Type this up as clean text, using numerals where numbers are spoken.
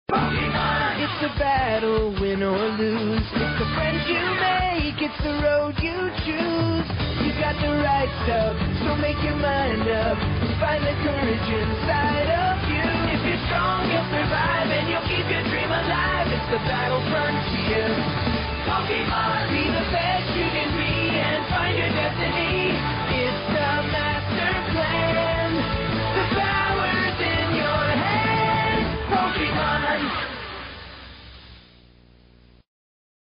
Pokemon. It's a battle, win or lose. It's the friends you make, it's the road you choose. You got the right stuff, so make your mind up. Find the courage inside of you. If you're strong, you'll survive, and you'll keep your dream alive. It's the battle frontier. Pokemon, be the best you can be, and find your destiny.